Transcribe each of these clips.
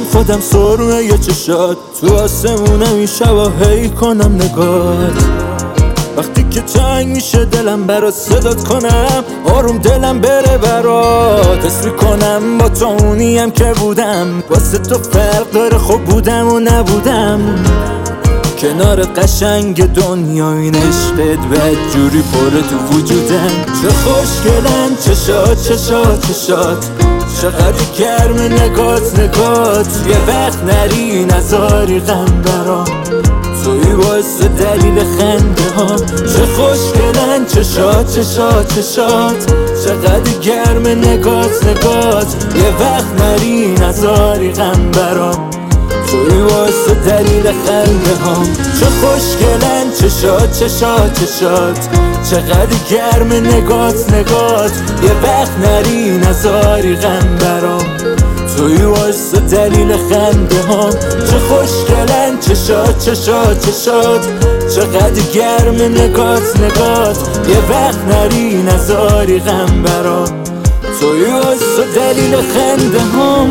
خودم سرمه یه چشات، تو آسمونم این شبا هی کنم نگات. وقتی که تنگ میشه دلم برات صدات کنم، آروم دلم بره برات. حس میکنم با تو اونیم که بودم، واسه تو فرق داره خب بودم و نبودم. کنارت قشنگ دنیا این عشقت بدجوری پره تو وجودم. چه خوشگلن چشات چشات چشات، چقدر گرم نگات نگات. یه وقت نری نذاری غم برام، توی باعث دلیل خنده ها. چه خوشگلن چشات چشات چشات، چقدر گرم نگات نگات. یه وقت نری نذاری غم برام، توی واسه دلیل خنده ها. چه خوشگلن چشات چشات چشات، چقدر گرم نگات نگات. یه وقت نری نذاری غم برام، توی واسه دلیل خنده ها. چه خوشگلن چشات چشات چشات، چقدر گرم نگات نگات. یه وقت نری نذاری غم برام، توی واسه دلیل خنده ها.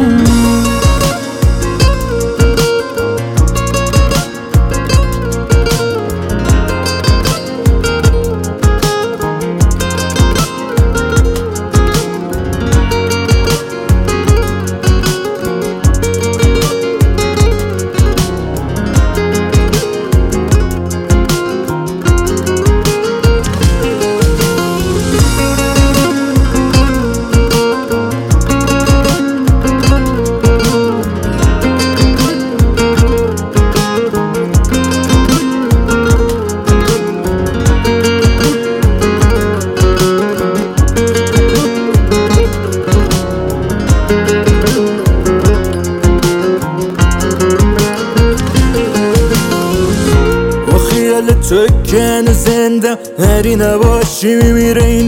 تو که زنده هری نباشی میمیره این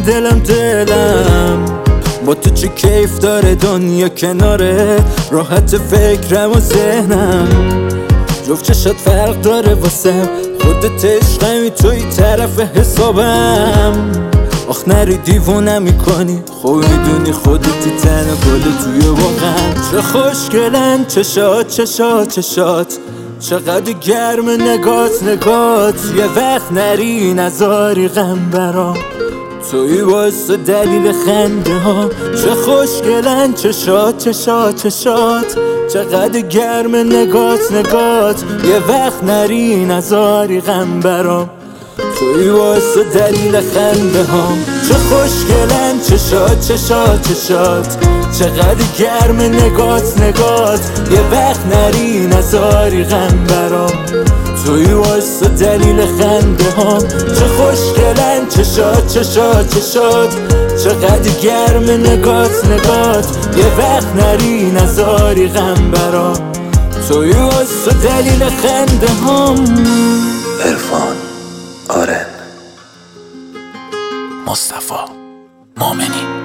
دلم. با تو چه کیف داره دنیا کناره، راحت فکرم و ذهنم. جفت چشات فرق داره واسم، خودت عشقمی توی طرف حسابم. آخ نری دیوونه میکنی، خب میدونی خودتی تنها گل توی واقعم. چه خوشگلن چشات چشات چشات، چقدر گرم نگات نگات. یه وقت نری نذاری غم برام، توی واسه دلیل خنده ها. چه خوشگلن چشات چشات چشات، چقدر گرم نگات نگات. یه وقت نری نذاری غم برام، توی واسه دلیل خنده ها. چه خوشگلن چشات چشات چشات، چقدر گرم نگات نگات. یه وقت نری نذاری غم برام، توی واسه دلیل خنده ها. چه خوشگلن چشات چشات چشات، چقدر گرم نگات نگات. یه وقت نری نذاری غم برام، توی واسه دلیل خنده ها. عرفان آرن، مصطفی مومنی.